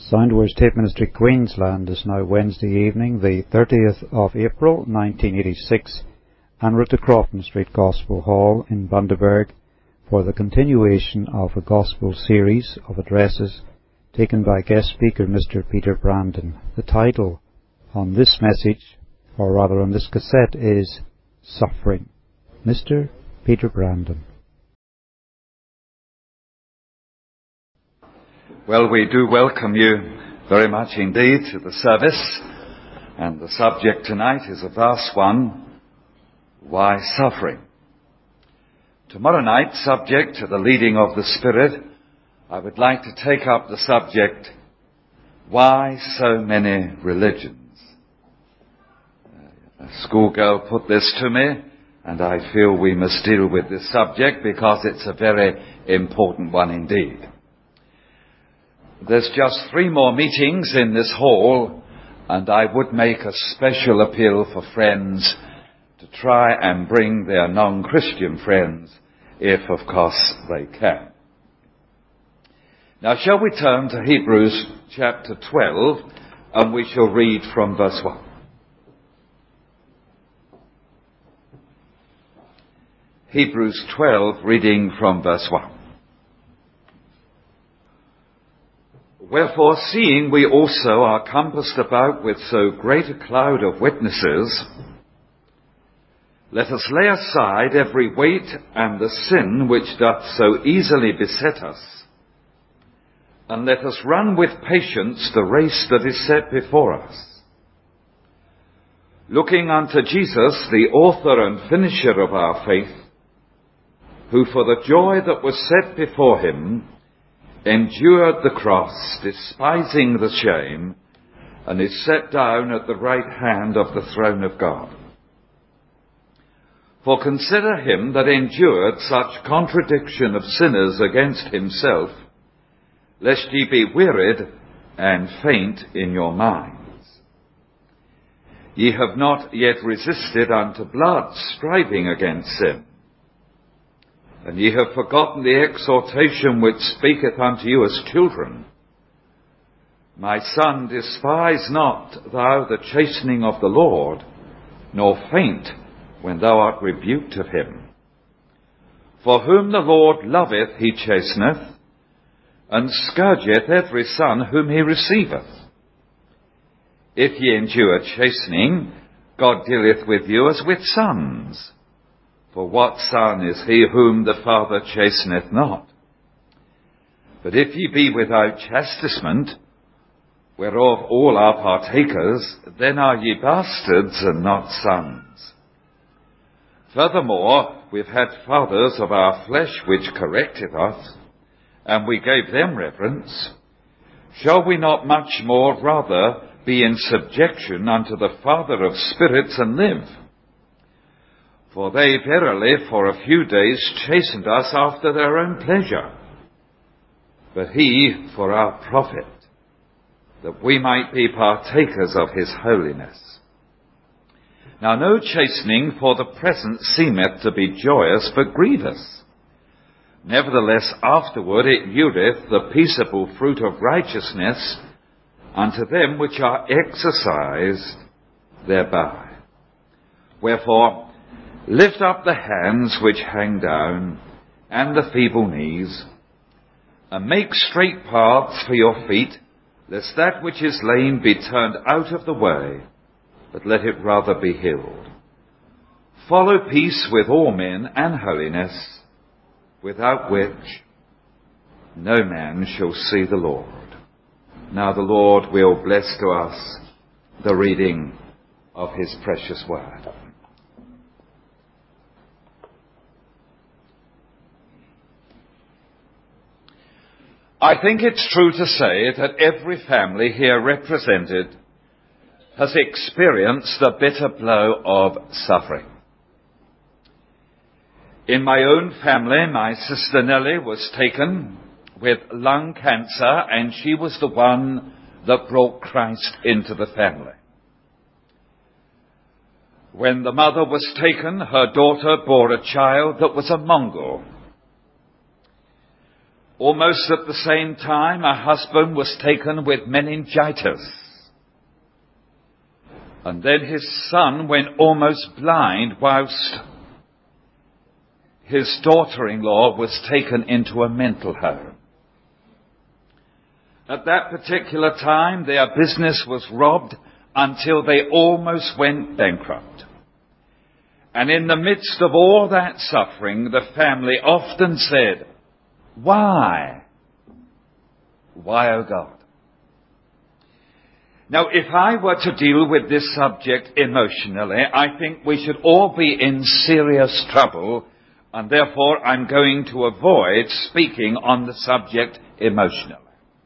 Soundwords Tape Ministry Queensland is now Wednesday evening, the 30th of April 1986, en route to Crofton Street Gospel Hall in Bundaberg for the continuation of a gospel series of addresses taken by guest speaker Mr. Peter Brandon. The title on this message, or rather on this cassette, is Suffering. Mr. Peter Brandon. Well, we do welcome you very much indeed to the service, and the subject tonight is a vast one: why suffering? Tomorrow night, subject to the leading of the Spirit, I would like to take up the subject, why so many religions? A schoolgirl put this to me, and I feel we must deal with this subject because it's a very important one indeed. There's just 3 more meetings in this hall, and I would make a special appeal for friends to try and bring their non-Christian friends, if of course they can. Now, shall we turn to Hebrews chapter 12, and we shall read from verse 1. Hebrews 12, reading from verse 1. Wherefore, seeing we also are compassed about with so great a cloud of witnesses, let us lay aside every weight and the sin which doth so easily beset us, and let us run with patience the race that is set before us, looking unto Jesus, the author and finisher of our faith, who for the joy that was set before him endured the cross, despising the shame, and is set down at the right hand of the throne of God. For consider him that endured such contradiction of sinners against himself, lest ye be wearied and faint in your minds. Ye have not yet resisted unto blood, striving against sin. And ye have forgotten the exhortation which speaketh unto you as children. My son, despise not thou the chastening of the Lord, nor faint when thou art rebuked of him. For whom the Lord loveth he chasteneth, and scourgeth every son whom he receiveth. If ye endure chastening, God dealeth with you as with sons. For what son is he whom the Father chasteneth not? But if ye be without chastisement, whereof all are partakers, then are ye bastards and not sons. Furthermore, we've had fathers of our flesh which corrected us, and we gave them reverence. Shall we not much more rather be in subjection unto the Father of spirits and live? For they verily for a few days chastened us after their own pleasure, but he for our profit, that we might be partakers of his holiness. Now no chastening for the present seemeth to be joyous, but grievous. Nevertheless afterward it yieldeth the peaceable fruit of righteousness unto them which are exercised thereby. Wherefore, lift up the hands which hang down, and the feeble knees, and make straight paths for your feet, lest that which is lame be turned out of the way, but let it rather be healed. Follow peace with all men and holiness, without which no man shall see the Lord. Now the Lord will bless to us the reading of his precious word. I think it's true to say that every family here represented has experienced the bitter blow of suffering. In my own family, my sister Nellie was taken with lung cancer, and she was the one that brought Christ into the family. When the mother was taken, her daughter bore a child that was a Mongol. Almost at the same time, a husband was taken with meningitis. And then his son went almost blind whilst his daughter-in-law was taken into a mental home. At that particular time, their business was robbed until they almost went bankrupt. And in the midst of all that suffering, the family often said, "Why? Why, oh God?" Now, if I were to deal with this subject emotionally, I think we should all be in serious trouble, and therefore I'm going to avoid speaking on the subject emotionally.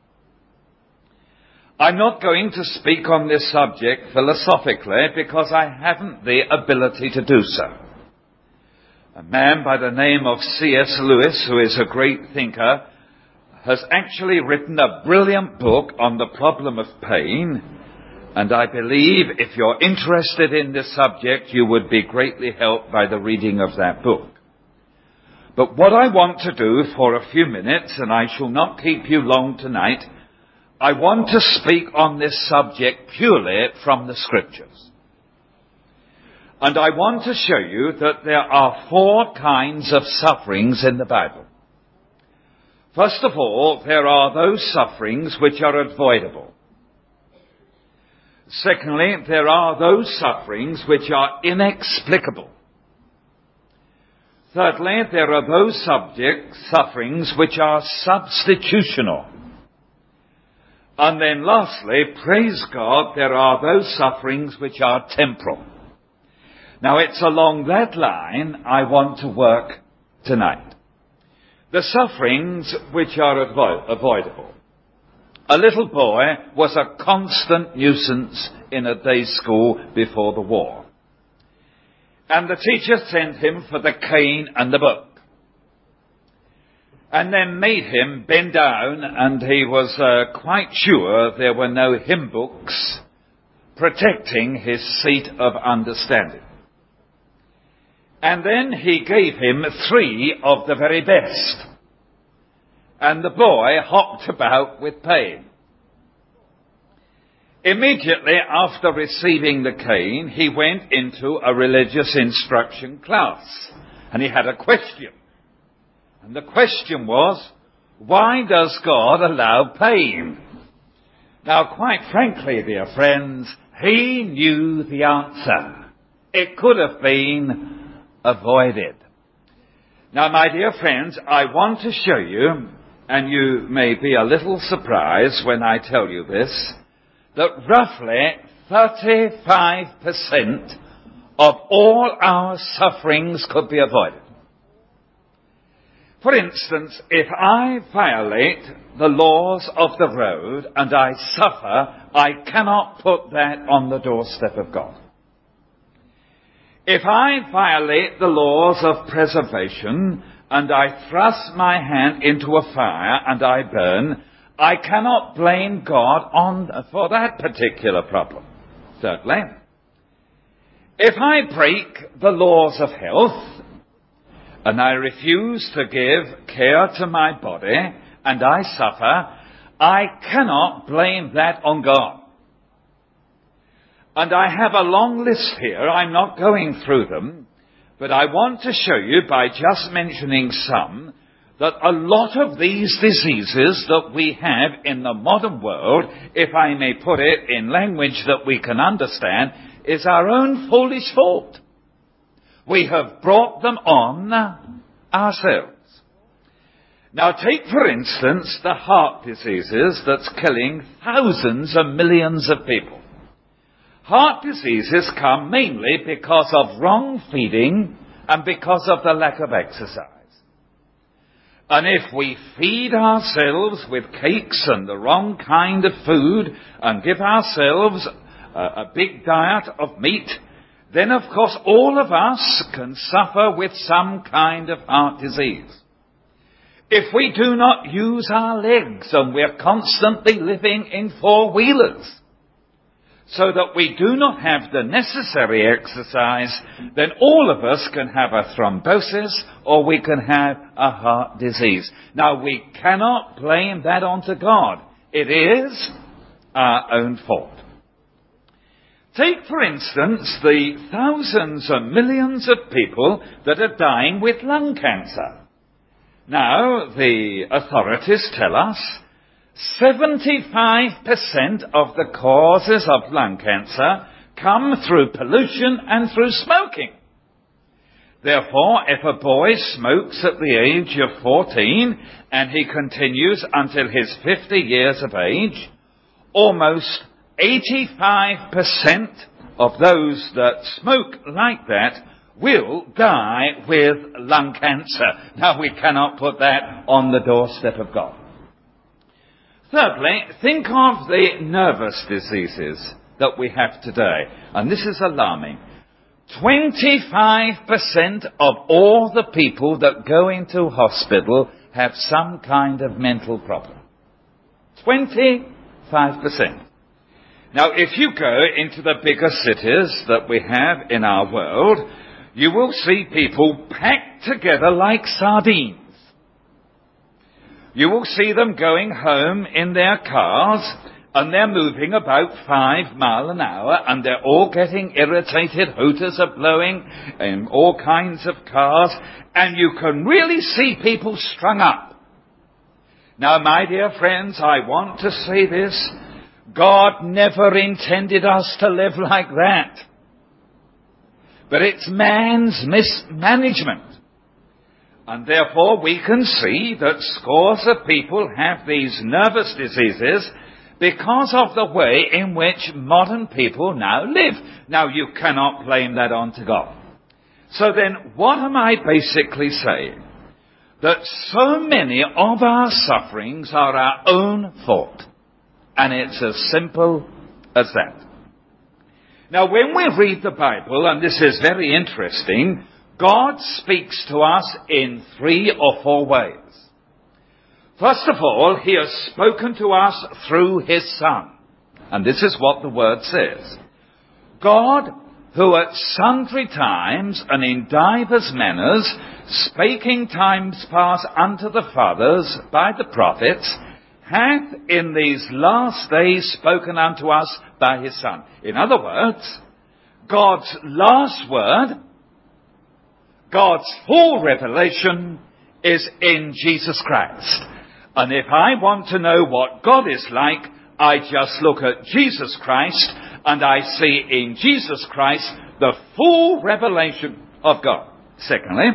I'm not going to speak on this subject philosophically because I haven't the ability to do so. A man by the name of C.S. Lewis, who is a great thinker, has actually written a brilliant book on the problem of pain, and I believe if you're interested in this subject, you would be greatly helped by the reading of that book. But what I want to do for a few minutes, and I shall not keep you long tonight, I want to speak on this subject purely from the Scriptures. And I want to show you that there are 4 kinds of sufferings in the Bible. First of all, there are those sufferings which are avoidable. Secondly, there are those sufferings which are inexplicable. Thirdly, there are those sufferings which are substitutional. And then lastly, praise God, there are those sufferings which are temporal. Now it's along that line I want to work tonight. The sufferings which are avoidable. A little boy was a constant nuisance in a day school before the war. And the teacher sent him for the cane and the book. And then made him bend down, and he was quite sure there were no hymn books protecting his seat of understanding. And then he gave him 3 of the very best. And the boy hopped about with pain. Immediately after receiving the cane, he went into a religious instruction class. And he had a question. And the question was, why does God allow pain? Now, quite frankly, dear friends, he knew the answer. It could have been avoided. Now, my dear friends, I want to show you, and you may be a little surprised when I tell you this, that roughly 35% of all our sufferings could be avoided. For instance, if I violate the laws of the road and I suffer, I cannot put that on the doorstep of God. If I violate the laws of preservation and I thrust my hand into a fire and I burn, I cannot blame God for that particular problem. Thirdly, if I break the laws of health and I refuse to give care to my body and I suffer, I cannot blame that on God. And I have a long list here. I'm not going through them, but I want to show you by just mentioning some that a lot of these diseases that we have in the modern world, if I may put it in language that we can understand, is our own foolish fault. We have brought them on ourselves. Now take, for instance, the heart diseases that's killing thousands of millions of people. Heart diseases come mainly because of wrong feeding and because of the lack of exercise. And if we feed ourselves with cakes and the wrong kind of food and give ourselves a big diet of meat, then of course all of us can suffer with some kind of heart disease. If we do not use our legs and we're constantly living in 4-wheelers, so that we do not have the necessary exercise, then all of us can have a thrombosis or we can have a heart disease. Now, we cannot blame that onto God. It is our own fault. Take, for instance, the thousands and millions of people that are dying with lung cancer. Now, the authorities tell us 75% of the causes of lung cancer come through pollution and through smoking. Therefore, if a boy smokes at the age of 14 and he continues until his 50 years of age, almost 85% of those that smoke like that will die with lung cancer. Now, we cannot put that on the doorstep of God. Thirdly, think of the nervous diseases that we have today. And this is alarming. 25% of all the people that go into hospital have some kind of mental problem. 25%. Now, if you go into the bigger cities that we have in our world, you will see people packed together like sardines. You will see them going home in their cars, and they're moving about 5 miles an hour, and they're all getting irritated. Hooters are blowing in all kinds of cars, and you can really see people strung up. Now, my dear friends, I want to say this. God never intended us to live like that. But it's man's mismanagement. And therefore we can see that scores of people have these nervous diseases because of the way in which modern people now live. Now, you cannot blame that onto God. So then, what am I basically saying? That so many of our sufferings are our own fault. And it's as simple as that. Now, when we read the Bible, and this is very interesting, God speaks to us in 3 or 4 ways. First of all, he has spoken to us through his Son. And this is what the word says. God, who at sundry times and in divers manners spake in times past unto the fathers by the prophets, hath in these last days spoken unto us by his Son. In other words, God's last word, God's full revelation is in Jesus Christ. And if I want to know what God is like, I just look at Jesus Christ and I see in Jesus Christ the full revelation of God. Secondly,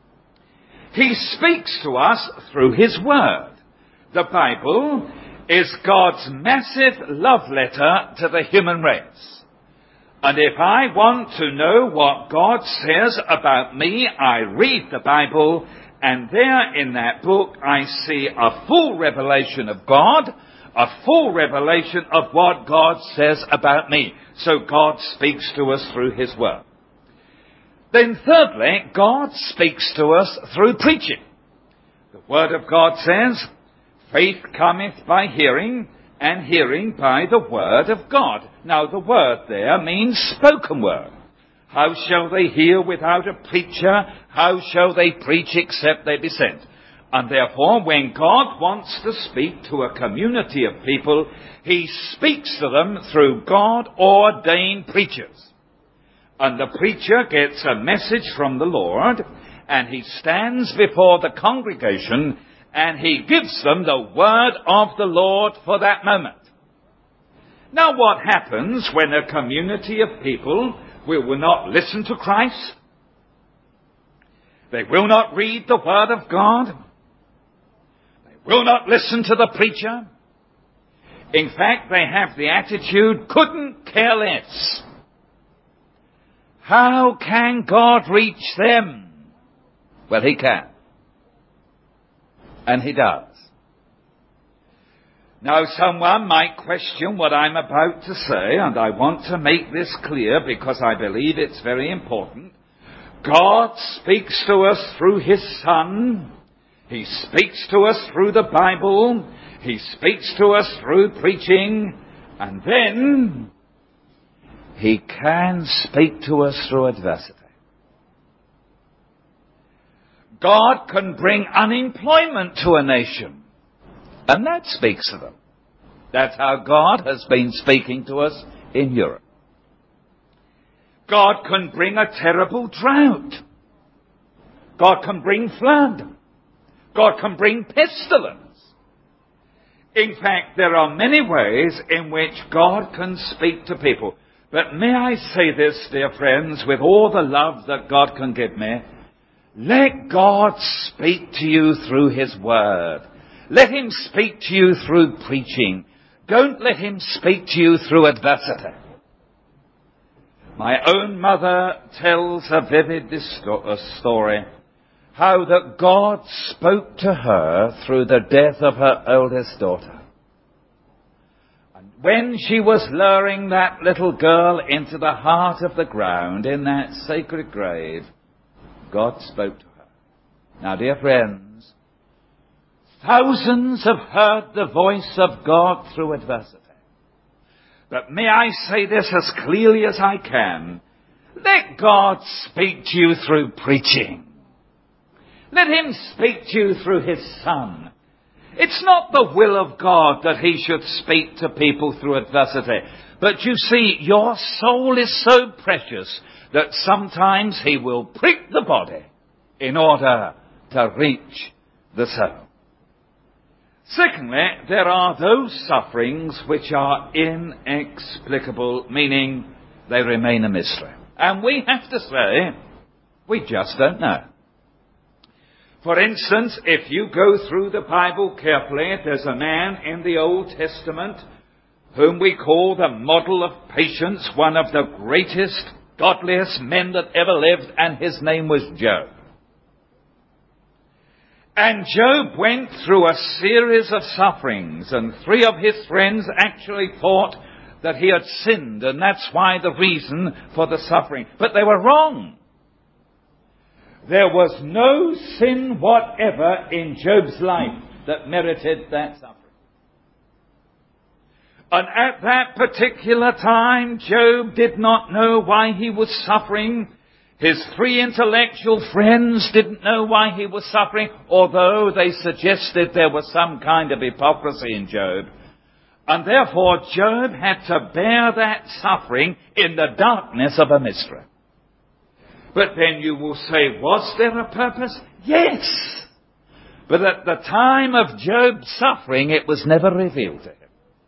he speaks to us through his word. The Bible is God's massive love letter to the human race. And if I want to know what God says about me, I read the Bible, and there in that book I see a full revelation of God, a full revelation of what God says about me. So God speaks to us through his word. Then thirdly, God speaks to us through preaching. The word of God says, faith cometh by hearing, and hearing by the word of God. Now, the word there means spoken word. How shall they hear without a preacher? How shall they preach except they be sent? And therefore, when God wants to speak to a community of people, he speaks to them through God-ordained preachers. And the preacher gets a message from the Lord, and he stands before the congregation, and he gives them the word of the Lord for that moment. Now, what happens when a community of people will not listen to Christ? They will not read the word of God. They will not listen to the preacher. In fact, they have the attitude, couldn't care less. How can God reach them? Well, he can. And he does. Now, someone might question what I'm about to say, and I want to make this clear because I believe it's very important. God speaks to us through his Son. He speaks to us through the Bible. He speaks to us through preaching. And then He can speak to us through adversity. God can bring unemployment to a nation, and that speaks to them. That's how God has been speaking to us in Europe. God can bring a terrible drought. God can bring flood. God can bring pestilence. In fact, there are many ways in which God can speak to people. But may I say this, dear friends, with all the love that God can give me, let God speak to you through His Word. Let Him speak to you through preaching. Don't let Him speak to you through adversity. My own mother tells a vivid story how that God spoke to her through the death of her eldest daughter. And when she was lowering that little girl into the heart of the ground in that sacred grave, God spoke to her. Now, dear friends, thousands have heard the voice of God through adversity. But may I say this as clearly as I can, let God speak to you through preaching. Let Him speak to you through His Son. It's not the will of God that He should speak to people through adversity. But you see, your soul is so precious that sometimes He will prick the body in order to reach the soul. Secondly, there are those sufferings which are inexplicable, meaning they remain a mystery. And we have to say, we just don't know. For instance, if you go through the Bible carefully, there's a man in the Old Testament whom we call the model of patience, one of the greatest, godliest men that ever lived, and his name was Job. And Job went through a series of sufferings, and 3 of his friends actually thought that he had sinned, and that's why the reason for the suffering. But they were wrong. There was no sin whatever in Job's life that merited that suffering. And at that particular time, Job did not know why he was suffering. His 3 intellectual friends didn't know why he was suffering, although they suggested there was some kind of hypocrisy in Job. And therefore, Job had to bear that suffering in the darkness of a mystery. But then you will say, was there a purpose? Yes. But at the time of Job's suffering, it was never revealed to him.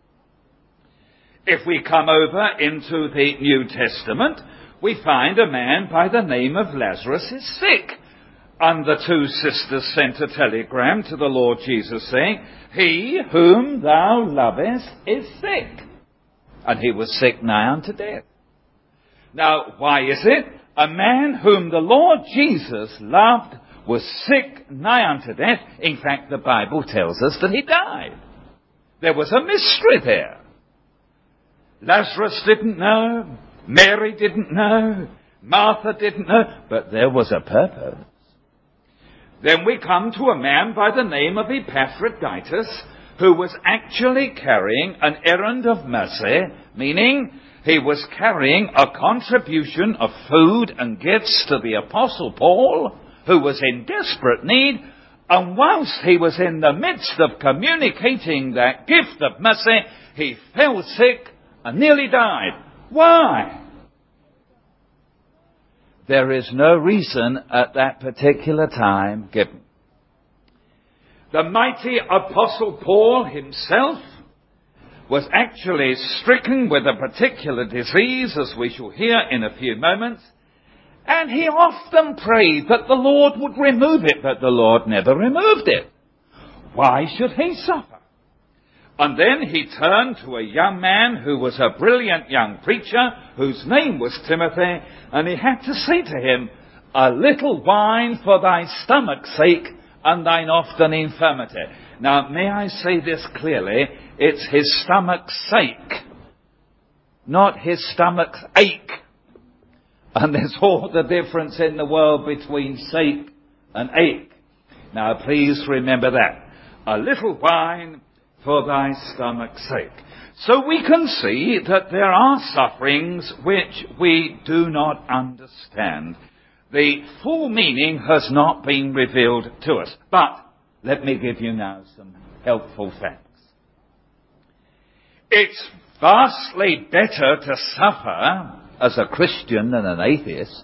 If we come over into the New Testament, we find a man by the name of Lazarus is sick. And the 2 sisters sent a telegram to the Lord Jesus saying, he whom thou lovest is sick. And he was sick nigh unto death. Now, why is it? A man whom the Lord Jesus loved was sick nigh unto death. In fact, the Bible tells us that he died. There was a mystery there. Lazarus didn't know. Mary didn't know. Martha didn't know. But there was a purpose. Then we come to a man by the name of Epaphroditus, who was actually carrying an errand of mercy, meaning he was carrying a contribution of food and gifts to the Apostle Paul, who was in desperate need, and whilst he was in the midst of communicating that gift of mercy, he fell sick and nearly died. Why? There is no reason at that particular time given. The mighty Apostle Paul himself was actually stricken with a particular disease, as we shall hear in a few moments, and he often prayed that the Lord would remove it, but the Lord never removed it. Why should he suffer? And then he turned to a young man who was a brilliant young preacher, whose name was Timothy, and he had to say to him, a little wine for thy stomach's sake and thine often infirmity. Now, may I say this clearly? It's his stomach's sake, not his stomach's ache. And there's all the difference in the world between sake and ache. Now, please remember that. A little wine for thy stomach's sake. So we can see that there are sufferings which we do not understand. The full meaning has not been revealed to us. But let me give you now some helpful facts. It's vastly better to suffer as a Christian than an atheist.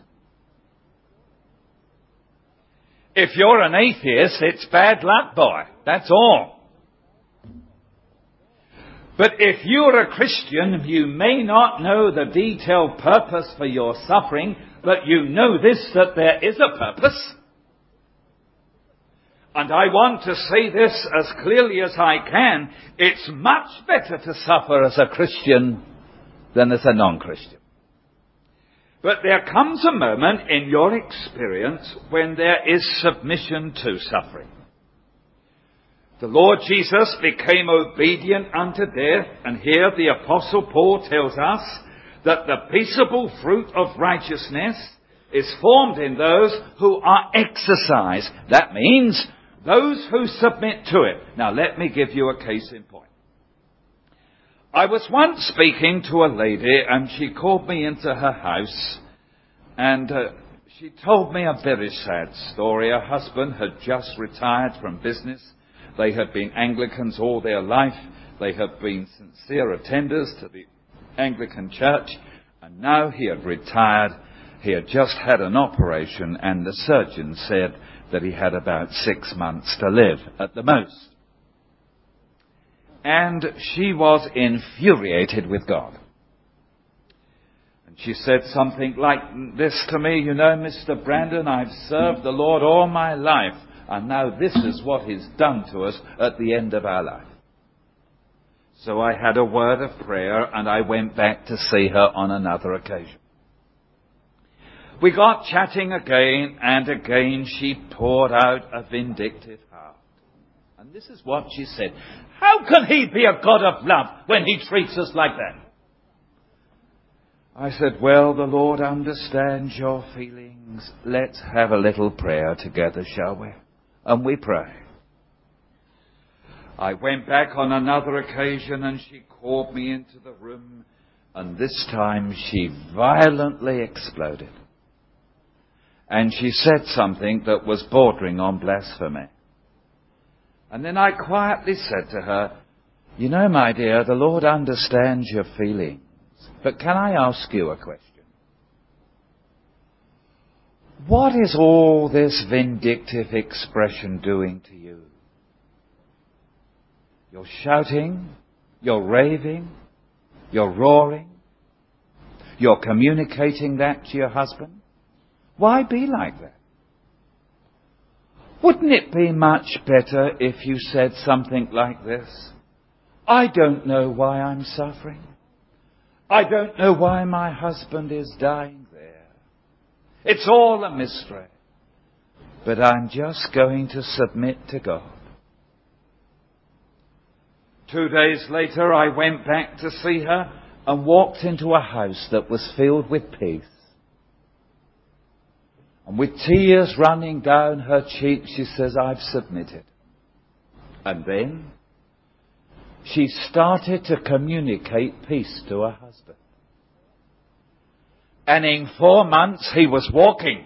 If you're an atheist, it's bad luck, boy. That's all. But if you're a Christian, you may not know the detailed purpose for your suffering, but you know this, that there is a purpose. And I want to say this as clearly as I can. It's much better to suffer as a Christian than as a non-Christian. But there comes a moment in your experience when there is submission to suffering. The Lord Jesus became obedient unto death, and here the Apostle Paul tells us that the peaceable fruit of righteousness is formed in those who are exercised. That means those who submit to it. Now let me give you a case in point. I was once speaking to a lady, and she called me into her house, and she told me a very sad story. Her husband had just retired from business. They had been Anglicans all their life. They had been sincere attenders to the Anglican Church. And now he had retired. He had just had an operation, and the surgeon said that he had about 6 months to live at the most. And she was infuriated with God. And she said something like this to me, you know, Mr. Brandon, I've served the Lord all my life. And now this is what He's done to us at the end of our life. So I had a word of prayer, and I went back to see her on another occasion. We got chatting again, and again she poured out a vindictive heart. And this is what she said. How can He be a God of love when He treats us like that? I said, well, the Lord understands your feelings. Let's have a little prayer together, shall we? And we pray. I went back on another occasion, and she called me into the room, and this time she violently exploded. And she said something that was bordering on blasphemy. And then I quietly said to her, you know, my dear, the Lord understands your feelings, but can I ask you a question? What is all this vindictive expression doing to you? You're shouting, you're raving, you're roaring, you're communicating that to your husband. Why be like that? Wouldn't it be much better if you said something like this? I don't know why I'm suffering. I don't know why my husband is dying there. It's all a mystery. But I'm just going to submit to God. 2 days later, I went back to see her and walked into a house that was filled with peace. And with tears running down her cheeks, she says, I've submitted. And then she started to communicate peace to her husband. And in 4 months, he was walking.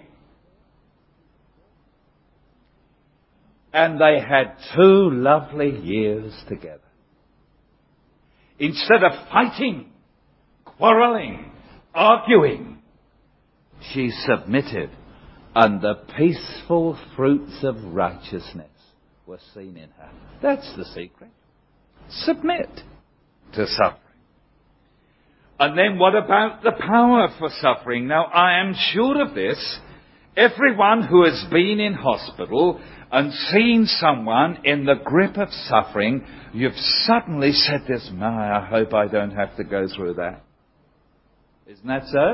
And they had 2 lovely years together. Instead of fighting, quarreling, arguing, she submitted, and the peaceful fruits of righteousness were seen in her. That's the secret. Submit to suffering. And then what about the power for suffering? Now, I am sure of this. Everyone who has been in hospital and seen someone in the grip of suffering, you've suddenly said this, my, I hope I don't have to go through that. Isn't that so?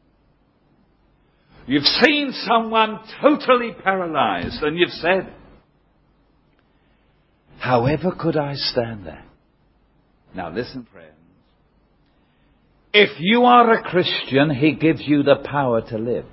You've seen someone totally paralyzed, and you've said, however could I stand that? Now listen, friends. If you are a Christian, He gives you the power to live.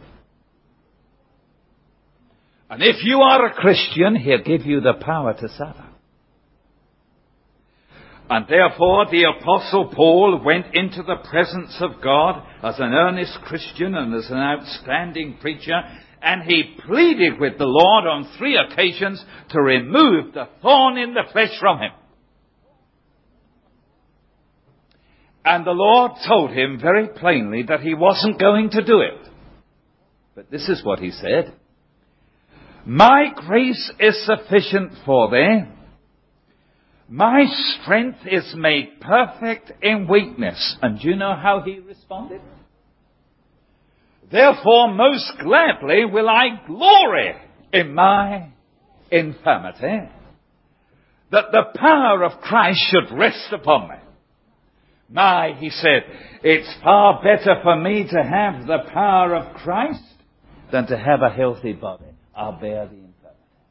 And if you are a Christian, He'll give you the power to suffer. And therefore the Apostle Paul went into the presence of God as an earnest Christian and as an outstanding preacher, and he pleaded with the Lord on 3 occasions to remove the thorn in the flesh from him. And the Lord told him very plainly that he wasn't going to do it. But this is what he said. My grace is sufficient for thee. My strength is made perfect in weakness. And do you know how he responded? Therefore, most gladly will I glory in my infirmity, that the power of Christ should rest upon me. He said, it's far better for me to have the power of Christ than to have a healthy body. I'll bear the infirmity.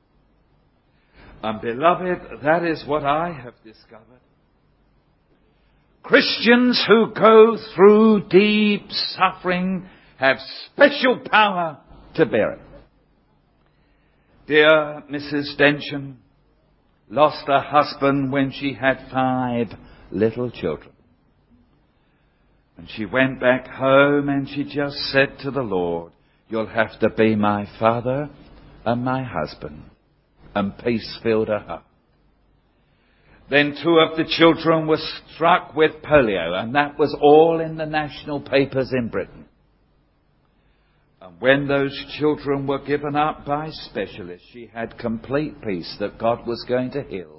And beloved, that is what I have discovered. Christians who go through deep suffering have special power to bear it. Dear Mrs. Densham lost her husband when she had 5 little children. And she went back home and she just said to the Lord, you'll have to be my father and my husband. And peace filled her heart. Then 2 of the children were struck with polio, and that was all in the national papers in Britain. And when those children were given up by specialists, she had complete peace that God was going to heal.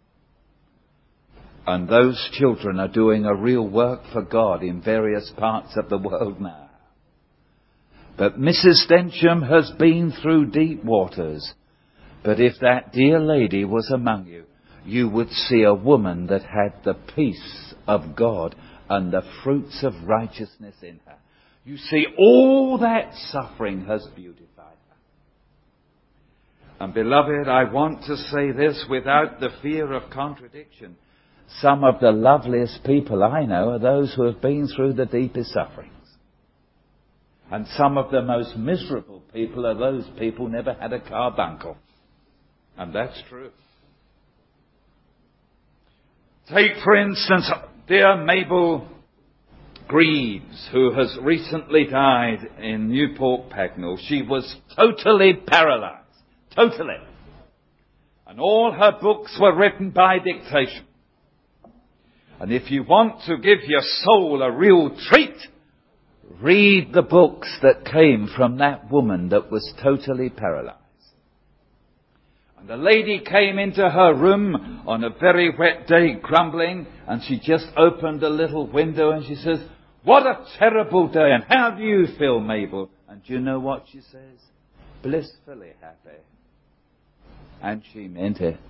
And those children are doing a real work for God in various parts of the world now. But Mrs. Densham has been through deep waters. But if that dear lady was among you, you would see a woman that had the peace of God and the fruits of righteousness in her. You see, all that suffering has beautified her. And beloved, I want to say this without the fear of contradiction. Some of the loveliest people I know are those who have been through the deepest sufferings. And some of the most miserable people are those people who never had a carbuncle. And that's true. Take, for instance, dear Mabel Greaves, who has recently died in Newport Pagnell. She was totally paralyzed. Totally. And all her books were written by dictation. And if you want to give your soul a real treat, read the books that came from that woman that was totally paralyzed. And the lady came into her room on a very wet day grumbling, and she just opened a little window and she says, what a terrible day, and how do you feel, Mabel? And do you know what she says? Blissfully happy. And she meant it.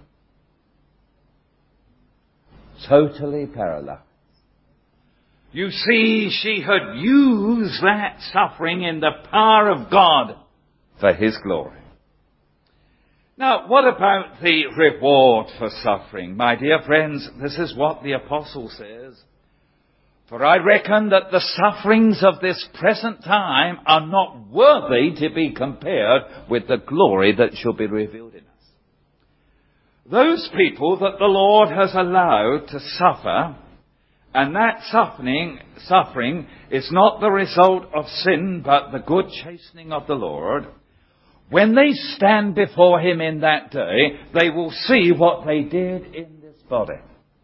Totally paralyzed. You see, she had used that suffering in the power of God for His glory. Now, what about the reward for suffering? My dear friends, this is what the apostle says. For I reckon that the sufferings of this present time are not worthy to be compared with the glory that shall be revealed in us. Those people that the Lord has allowed to suffer, and that suffering is not the result of sin, but the good chastening of the Lord, when they stand before Him in that day, they will see what they did in this body.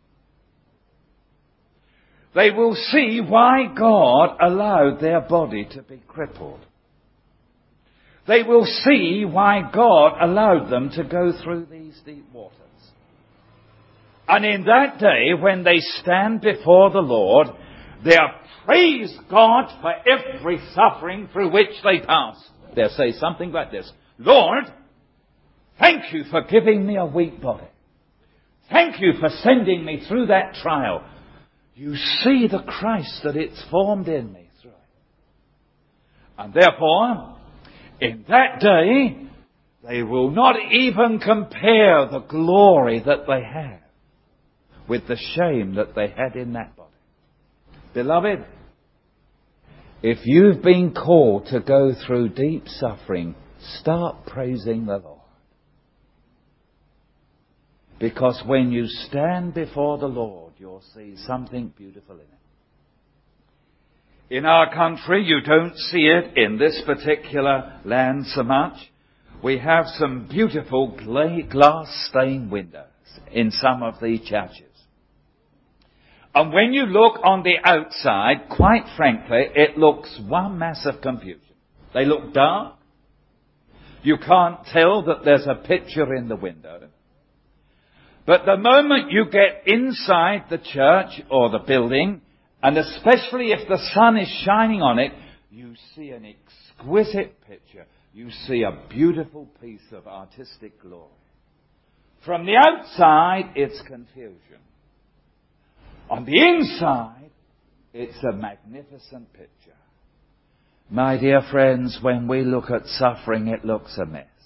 They will see why God allowed their body to be crippled. They will see why God allowed them to go through these deep waters. And in that day, when they stand before the Lord, they'll praise God for every suffering through which they pass. They'll say something like this: Lord, thank you for giving me a weak body. Thank you for sending me through that trial. You see the Christ that it's formed in me through it. And therefore, in that day, they will not even compare the glory that they have with the shame that they had in that body. Beloved, if you've been called to go through deep suffering, start praising the Lord. Because when you stand before the Lord, you'll see something beautiful in it. In our country, you don't see it in this particular land so much. We have some beautiful glass stained windows in some of the churches. And when you look on the outside, quite frankly, it looks one mass of confusion. They look dark. You can't tell that there's a picture in the window. But the moment you get inside the church or the building, and especially if the sun is shining on it, you see an exquisite picture. You see a beautiful piece of artistic glory. From the outside, it's confusion. On the inside, it's a magnificent picture. My dear friends, when we look at suffering, it looks a mess.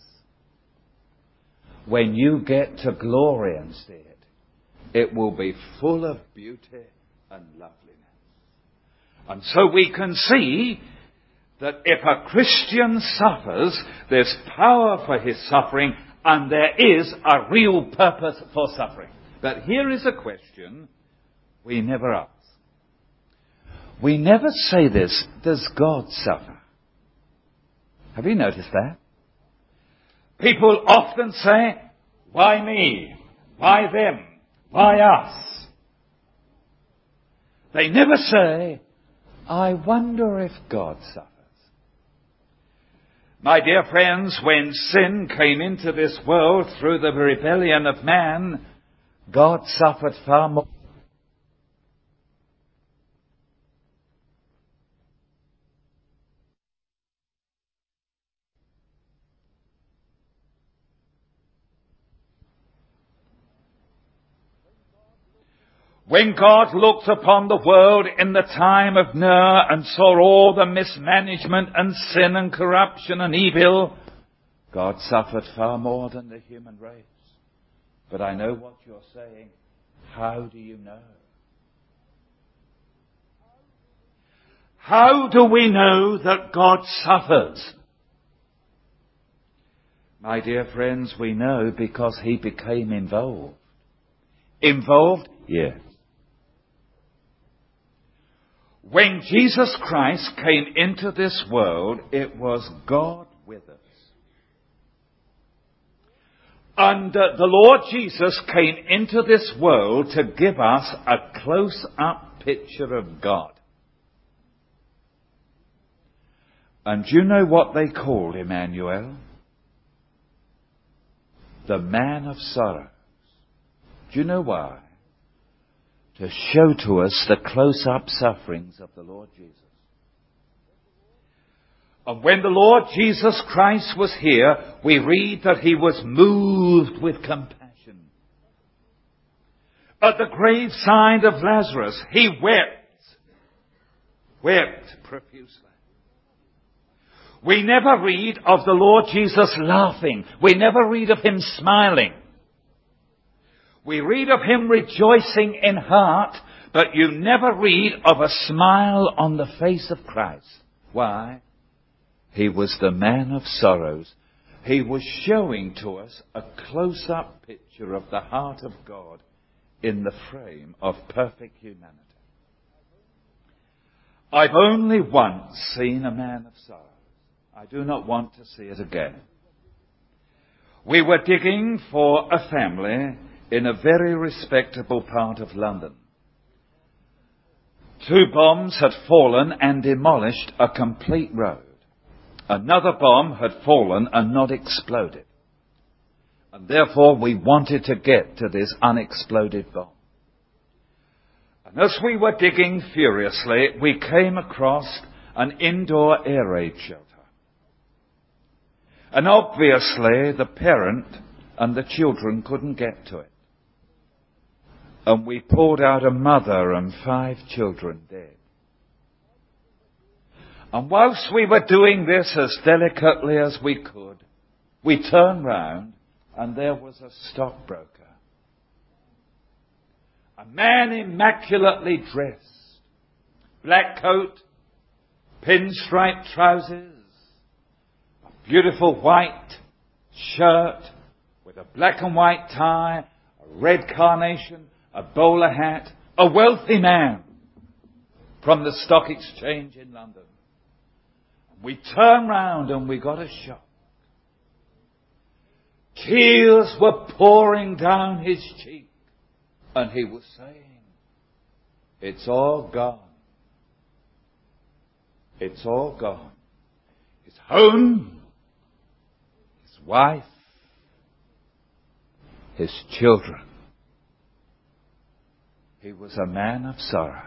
When you get to glory and see it, it will be full of beauty and loveliness. And so we can see that if a Christian suffers, there's power for his suffering, and there is a real purpose for suffering. But here is a question we never ask. We never say this: does God suffer? Have you noticed that? People often say, why me? Why them? Why us? They never say, I wonder if God suffers. My dear friends, when sin came into this world through the rebellion of man, God suffered far more. When God looked upon the world in the time of Noah and saw all the mismanagement and sin and corruption and evil, God suffered far more than the human race. But I know what you're saying. How do you know? How do we know that God suffers? My dear friends, we know because he became involved. Involved? Yes. When Jesus Christ came into this world, it was God with us. And the Lord Jesus came into this world to give us a close-up picture of God. And do you know what they called Emmanuel? The man of sorrows. Do you know why? To show to us the close-up sufferings of the Lord Jesus. And when the Lord Jesus Christ was here, we read that he was moved with compassion. At the graveside of Lazarus, he wept profusely. We never read of the Lord Jesus laughing. We never read of him smiling. We read of him rejoicing in heart, but you never read of a smile on the face of Christ. Why? He was the man of sorrows. He was showing to us a close-up picture of the heart of God in the frame of perfect humanity. I've only once seen a man of sorrows. I do not want to see it again. We were digging for a family in a very respectable part of London. 2 bombs had fallen and demolished a complete road. Another bomb had fallen and not exploded. And therefore we wanted to get to this unexploded bomb. And as we were digging furiously, we came across an indoor air raid shelter. And obviously the parent and the children couldn't get to it. And we pulled out a mother and 5 children dead. And whilst we were doing this as delicately as we could, we turned round and there was a stockbroker. A man immaculately dressed. Black coat, pinstripe trousers, a beautiful white shirt with a black and white tie, a red carnation, a bowler hat, a wealthy man from the stock exchange in London. We turned round and we got a shock. Tears were pouring down his cheek, and he was saying, "It's all gone. It's all gone." His home, his wife, his children. He was a man of sorrow.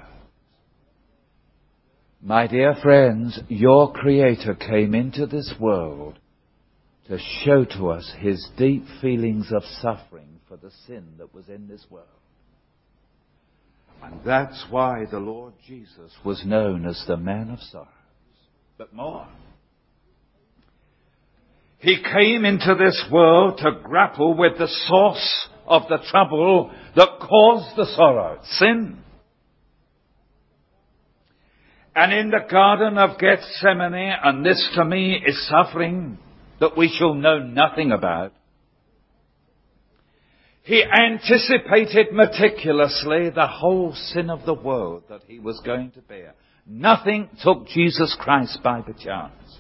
My dear friends, your Creator came into this world to show to us his deep feelings of suffering for the sin that was in this world. And that's why the Lord Jesus was known as the man of sorrows. But more, he came into this world to grapple with the source of the trouble that caused the sorrow, sin. And in the Garden of Gethsemane, and this to me is suffering that we shall know nothing about, he anticipated meticulously the whole sin of the world that he was going to bear. Nothing took Jesus Christ by perchance.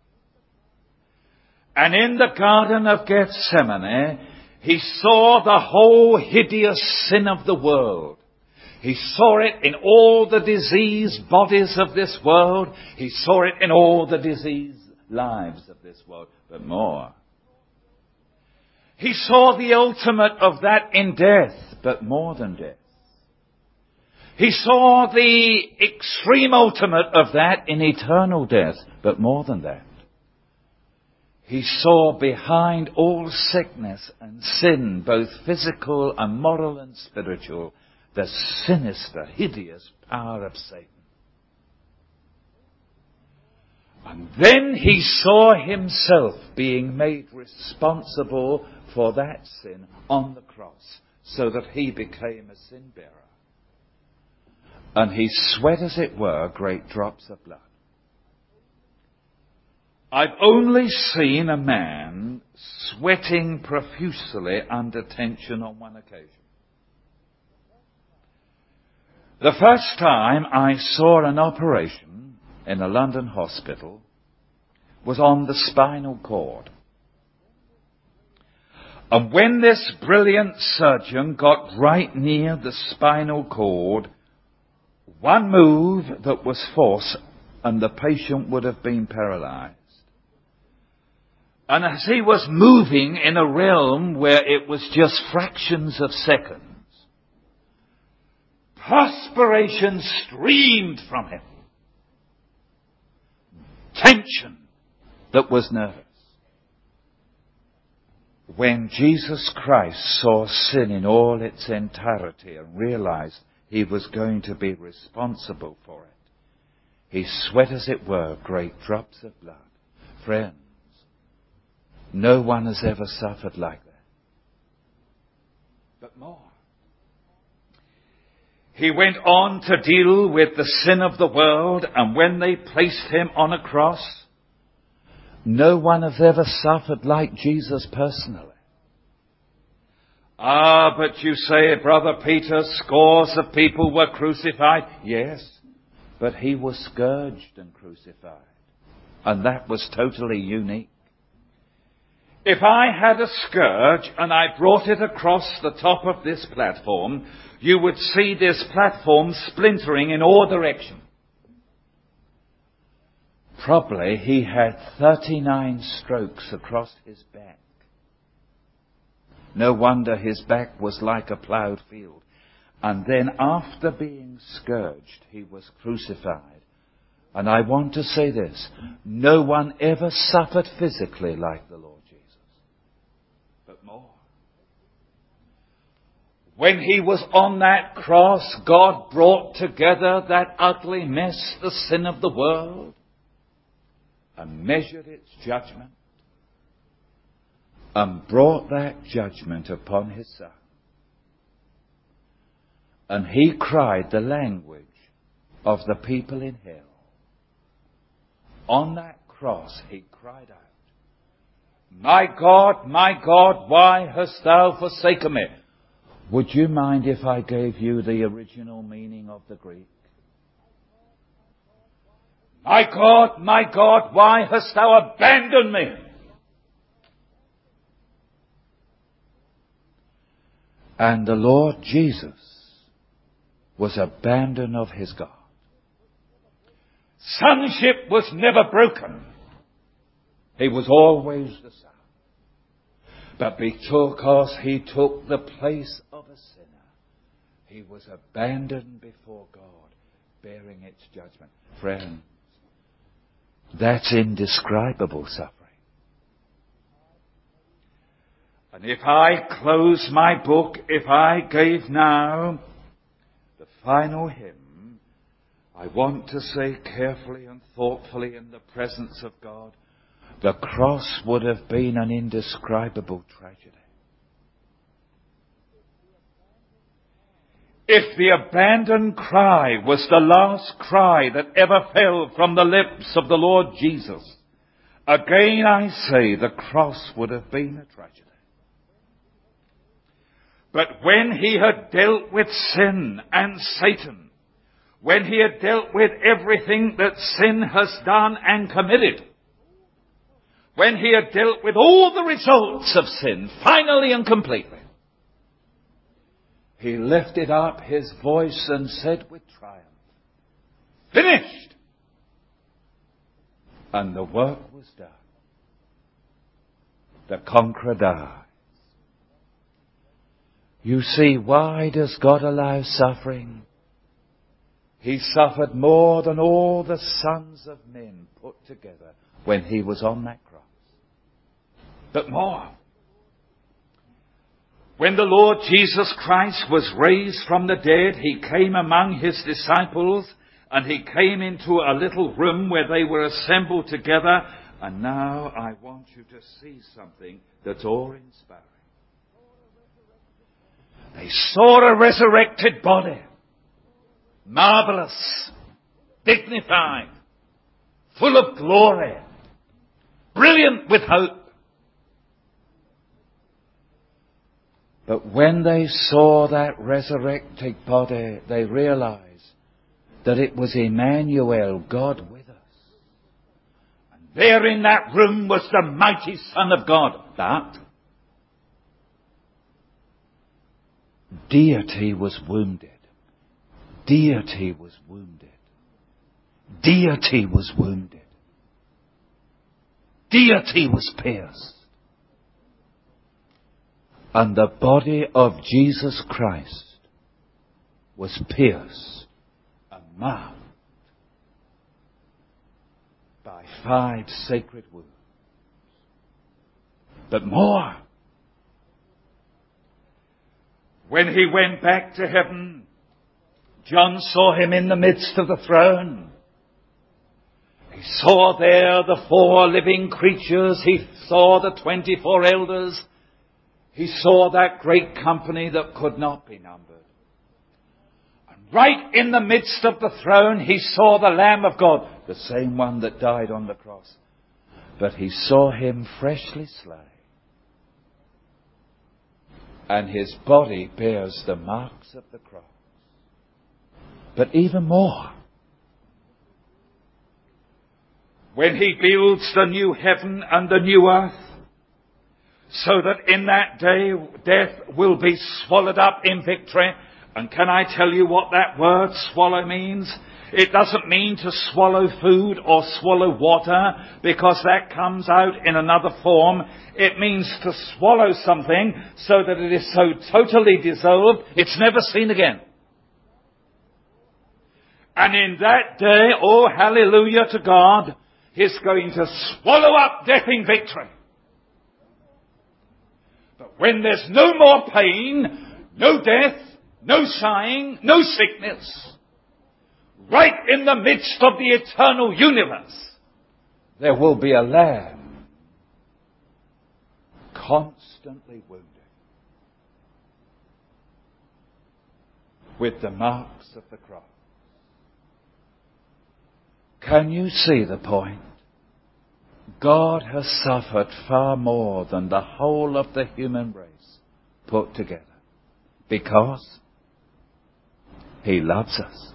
And in the Garden of Gethsemane, he saw the whole hideous sin of the world. He saw it in all the diseased bodies of this world. He saw it in all the diseased lives of this world. But more, he saw the ultimate of that in death, but more than death. He saw the extreme ultimate of that in eternal death, but more than that. He saw behind all sickness and sin, both physical and moral and spiritual, the sinister, hideous power of Satan. And then he saw himself being made responsible for that sin on the cross, so that he became a sin bearer. And he sweat, as it were, great drops of blood. I've only seen a man sweating profusely under tension on one occasion. The first time I saw an operation in a London hospital was on the spinal cord. And when this brilliant surgeon got right near the spinal cord, one move that was forced and the patient would have been paralyzed. And as he was moving in a realm where it was just fractions of seconds, perspiration streamed from him. Tension that was nervous. When Jesus Christ saw sin in all its entirety and realized he was going to be responsible for it, he sweat, as it were, great drops of blood. Friends, no one has ever suffered like that. But more. He went on to deal with the sin of the world, and when they placed him on a cross, no one has ever suffered like Jesus personally. Ah, but you say, Brother Peter, scores of people were crucified. Yes, but he was scourged and crucified. And that was totally unique. If I had a scourge and I brought it across the top of this platform, you would see this platform splintering in all directions. Probably he had 39 strokes across his back. No wonder his back was like a ploughed field. And then after being scourged, he was crucified. And I want to say this, no one ever suffered physically like the Lord Jesus. But more. When he was on that cross, God brought together that ugly mess, the sin of the world, and measured its judgment, and brought that judgment upon his Son. And he cried the language of the people in hell. On that cross he cried out, my God, why hast thou forsaken me? Would you mind if I gave you the original meaning of the Greek? My God, why hast thou abandoned me? And the Lord Jesus was abandoned of his God. Sonship was never broken. He was always the Son. But because he took the place of a sinner, he was abandoned before God, bearing its judgment. Friends, that's indescribable suffering. And if I close my book, if I gave now the final hymn, I want to say carefully and thoughtfully in the presence of God, the cross would have been an indescribable tragedy. If the abandoned cry was the last cry that ever fell from the lips of the Lord Jesus, again I say the cross would have been a tragedy. But when he had dealt with sin and Satan, when he had dealt with everything that sin has done and committed, when he had dealt with all the results of sin, finally and completely, he lifted up his voice and said with triumph, "Finished!" And the work was done. The conqueror died. You see, why does God allow suffering? He suffered more than all the sons of men put together when he was on that cross. But more. When the Lord Jesus Christ was raised from the dead, he came among his disciples and he came into a little room where they were assembled together. And now I want you to see something that's awe-inspiring. They saw a resurrected body, marvelous, dignified, full of glory, brilliant with hope. But when they saw that resurrected body, they realized that it was Emmanuel, God with us. And there in that room was the mighty Son of God. But deity was wounded. Deity was wounded. Deity was wounded. Deity was pierced. And the body of Jesus Christ was pierced and marked by 5 sacred wounds. But more. When he went back to heaven, John saw him in the midst of the throne. He saw there the 4 living creatures. He saw the 24 elders. He saw that great company that could not be numbered. And right in the midst of the throne, he saw the Lamb of God, the same one that died on the cross. But he saw him freshly slain. And his body bears the marks of the cross. But even more, when he builds the new heaven and the new earth, so that in that day death will be swallowed up in victory. And can I tell you what that word swallow means? It doesn't mean to swallow food or swallow water, because that comes out in another form. It means to swallow something so that it is so totally dissolved, it's never seen again. And in that day, oh hallelujah to God, He's going to swallow up death in victory. But when there's no more pain, no death, no sighing, no sickness, right in the midst of the eternal universe, there will be a Lamb constantly wounded with the marks of the cross. Can you see the point? God has suffered far more than the whole of the human race put together. Because He loves us.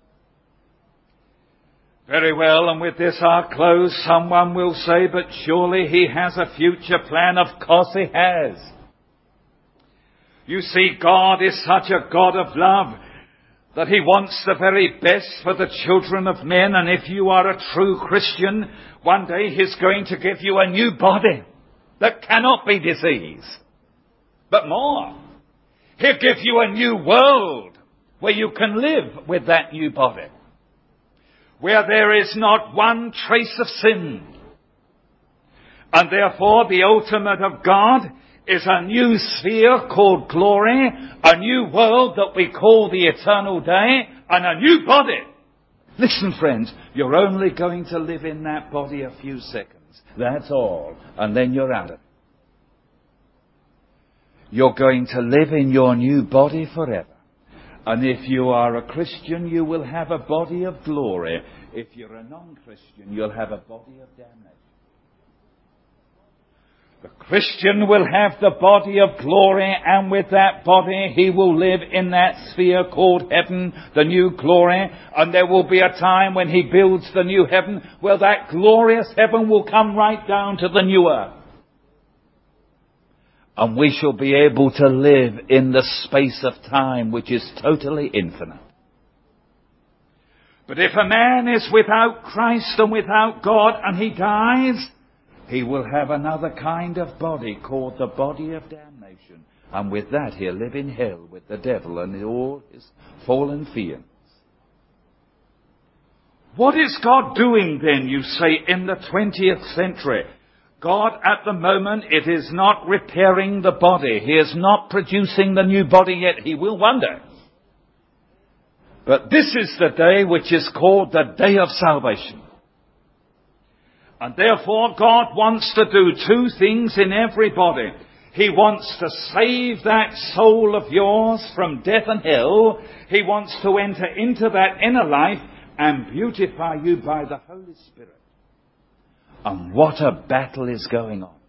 Very well, and with this I'll close. Someone will say, but surely He has a future plan. Of course He has. You see, God is such a God of love that He wants the very best for the children of men. And if you are a true Christian, one day He's going to give you a new body that cannot be diseased. But more, He'll give you a new world where you can live with that new body, where there is not one trace of sin. And therefore the ultimate of God is a new sphere called glory, a new world that we call the eternal day, and a new body. Listen, friends, you're only going to live in that body a few seconds. That's all. And then you're out of it. You're going to live in your new body forever. And if you are a Christian, you will have a body of glory. If you're a non-Christian, you'll have a body of damnation. The Christian will have the body of glory, and with that body he will live in that sphere called heaven, the new glory. And there will be a time when He builds the new heaven, where that glorious heaven will come right down to the new earth. And we shall be able to live in the space of time which is totally infinite. But if a man is without Christ and without God and he dies, he will have another kind of body called the body of damnation. And with that he'll live in hell with the devil and all his fallen fiends. What is God doing then, you say, in the 20th century? God, at the moment, it is not repairing the body. He is not producing the new body yet. He will one day. But this is the day which is called the day of salvation. And therefore, God wants to do two things in everybody. He wants to save that soul of yours from death and hell. He wants to enter into that inner life and beautify you by the Holy Spirit. And what a battle is going on.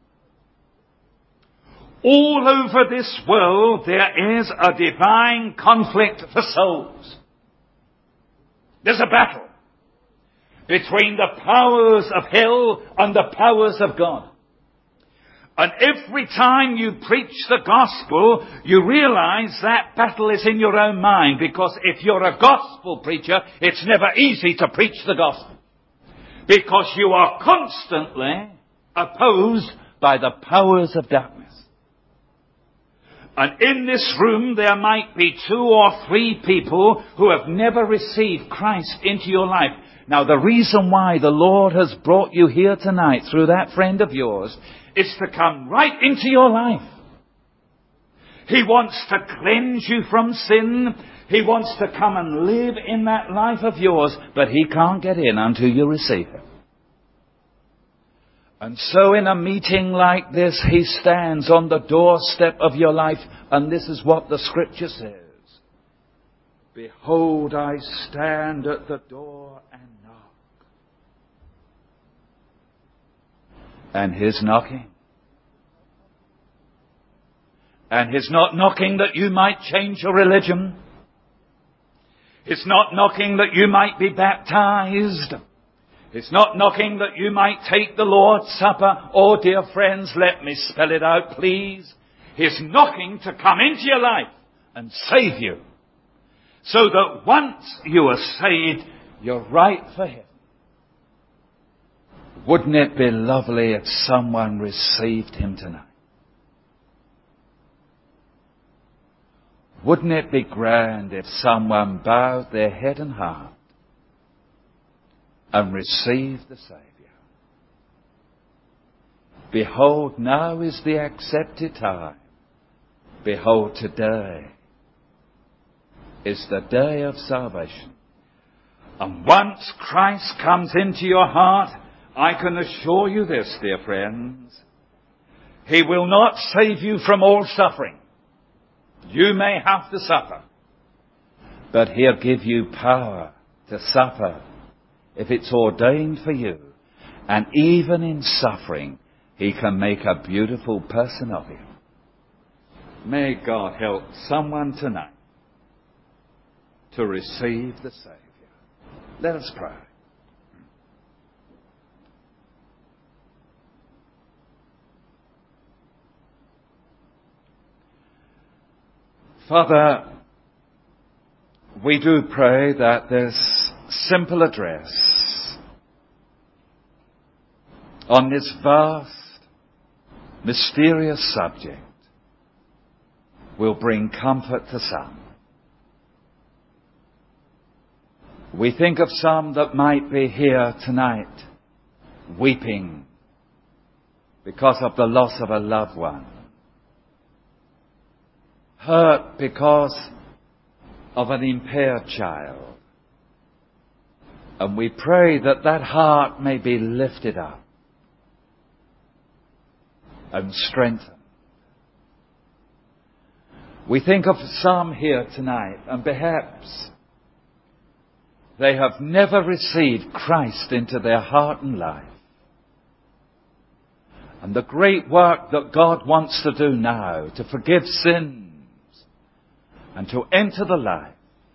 All over this world there is a divine conflict for souls. There's a battle between the powers of hell and the powers of God. And every time you preach the gospel, you realize that battle is in your own mind, because if you're a gospel preacher, it's never easy to preach the gospel. Because you are constantly opposed by the powers of darkness. And in this room there might be 2 or 3 people who have never received Christ into your life. Now the reason why the Lord has brought you here tonight through that friend of yours is to come right into your life. He wants to cleanse you from sin. He wants to come and live in that life of yours, but He can't get in until you receive Him. And so in a meeting like this, He stands on the doorstep of your life, and this is what the Scripture says. Behold, I stand at the door and knock. And He's knocking. And He's not knocking that you might change your religion. It's not knocking that you might be baptized. It's not knocking that you might take the Lord's Supper. Oh, dear friends, let me spell it out, please. He's knocking to come into your life and save you, so that once you are saved, you're right for Him. Wouldn't it be lovely if someone received Him tonight? Wouldn't it be grand if someone bowed their head and heart and received the Saviour? Behold, now is the accepted time. Behold, today is the day of salvation. And once Christ comes into your heart, I can assure you this, dear friends, He will not save you from all suffering. You may have to suffer, but He'll give you power to suffer if it's ordained for you. And even in suffering, He can make a beautiful person of you. May God help someone tonight to receive the Saviour. Let us pray. Father, we do pray that this simple address on this vast, mysterious subject will bring comfort to some. We think of some that might be here tonight weeping because of the loss of a loved one, hurt because of an impaired child. And we pray that that heart may be lifted up and strengthened. We think of some here tonight, and perhaps they have never received Christ into their heart and life. And the great work that God wants to do now, to forgive sins and to enter the life.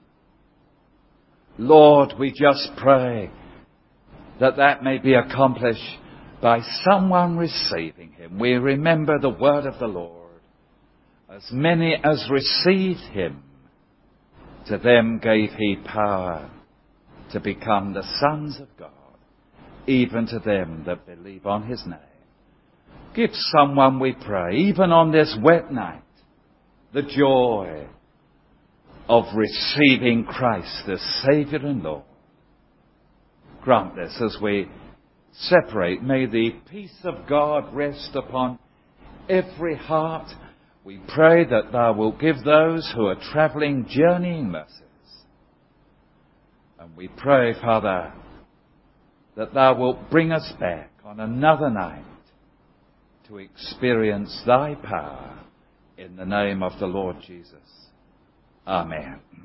Lord, we just pray that that may be accomplished by someone receiving Him. We remember the word of the Lord. As many as received Him, to them gave He power to become the sons of God, even to them that believe on His name. Give someone, we pray, even on this wet night, the joy of receiving Christ as Saviour and Lord. Grant this as we separate. May the peace of God rest upon every heart. We pray that Thou wilt give those who are travelling, journeying mercies. And we pray, Father, that Thou wilt bring us back on another night to experience Thy power in the name of the Lord Jesus. Amen.